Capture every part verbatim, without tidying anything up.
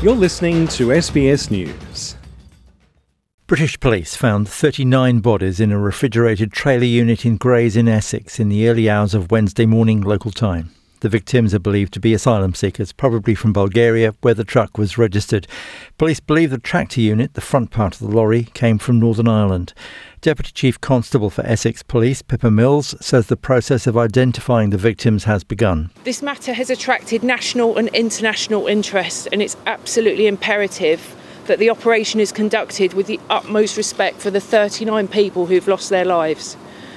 You're listening to S B S News. British police found thirty-nine bodies in a refrigerated trailer unit in Grays in Essex in the early hours of Wednesday morning local time. The victims are believed to be asylum seekers, probably from Bulgaria, where the truck was registered. Police believe the tractor unit, the front part of the lorry, came from Northern Ireland. Deputy Chief Constable for Essex Police, Pippa Mills, says the process of identifying the victims has begun. This matter has attracted national and international interest, and it's absolutely imperative that the operation is conducted with the utmost respect for the thirty-nine people who've lost their lives.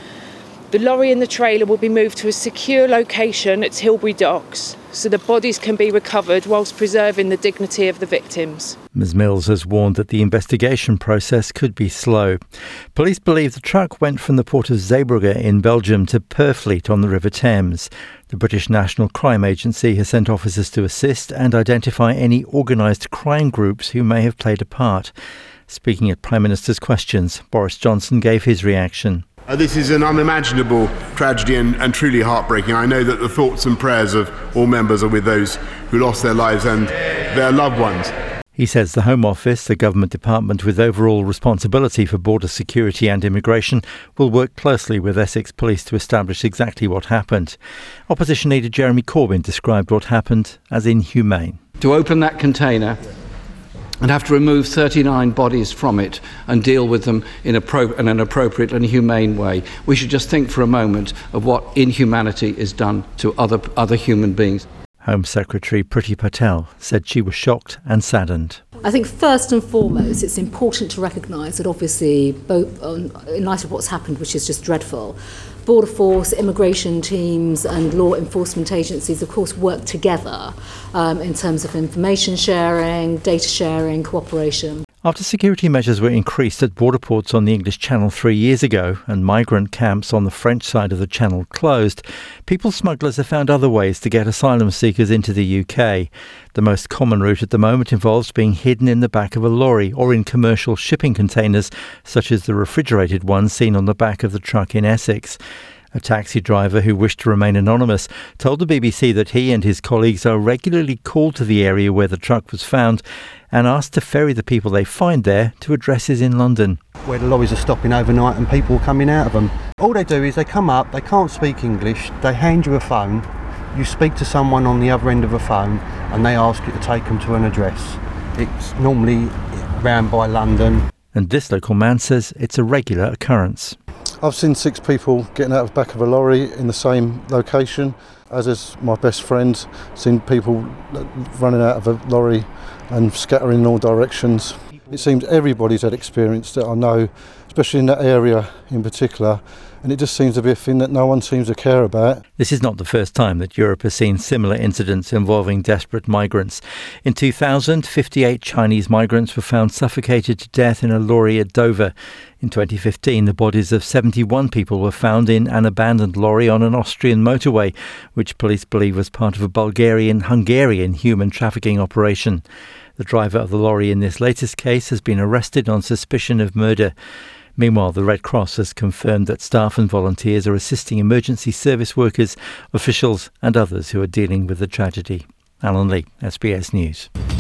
The lorry and the trailer will be moved to a secure location at Tilbury Docks so the bodies can be recovered whilst preserving the dignity of the victims. Ms Mills has warned that the investigation process could be slow. Police believe the truck went from the port of Zeebrugge in Belgium to Purfleet on the River Thames. The British National Crime Agency has sent officers to assist and identify any organised crime groups who may have played a part. Speaking at Prime Minister's questions, Boris Johnson gave his reaction. Uh, this is an unimaginable tragedy and, and truly heartbreaking. I know that the thoughts and prayers of all members are with those who lost their lives and their loved ones. He says the Home Office, the government department with overall responsibility for border security and immigration, will work closely with Essex Police to establish exactly what happened. Opposition leader Jeremy Corbyn described what happened as inhumane. To open that container and have to remove thirty-nine bodies from it and deal with them in, a pro- in an appropriate and humane way. We should just think for a moment of what inhumanity is done to other other human beings. Home Secretary Priti Patel said she was shocked and saddened. I think first and foremost it's important to recognise that obviously, both um, in light of what's happened, which is just dreadful, Border Force, immigration teams and law enforcement agencies of course work together um, in terms of information sharing, data sharing, cooperation. After security measures were increased at border ports on the English Channel three years ago and migrant camps on the French side of the Channel closed, people smugglers have found other ways to get asylum seekers into the U K. The most common route at the moment involves being hidden in the back of a lorry or in commercial shipping containers, such as the refrigerated one seen on the back of the truck in Essex. A taxi driver who wished to remain anonymous told the B B C that he and his colleagues are regularly called to the area where the truck was found and asked to ferry the people they find there to addresses in London. Where the lorries are stopping overnight and people are coming out of them. All they do is they come up, they can't speak English, they hand you a phone, you speak to someone on the other end of a phone and they ask you to take them to an address. It's normally round by London. And this local man says it's a regular occurrence. I've seen six people getting out of the back of a lorry in the same location, as is my best friend. Seen people running out of a lorry and scattering in all directions. It seems everybody's had experience that I know, especially in that area in particular, and it just seems to be a thing that no one seems to care about. This is not the first time that Europe has seen similar incidents involving desperate migrants. In two thousand, fifty-eight Chinese migrants were found suffocated to death in a lorry at Dover. In twenty fifteen, the bodies of seventy-one people were found in an abandoned lorry on an Austrian motorway, which police believe was part of a Bulgarian-Hungarian human trafficking operation. The driver of the lorry in this latest case has been arrested on suspicion of murder. Meanwhile, the Red Cross has confirmed that staff and volunteers are assisting emergency service workers, officials and others who are dealing with the tragedy. Alan Lee, S B S News.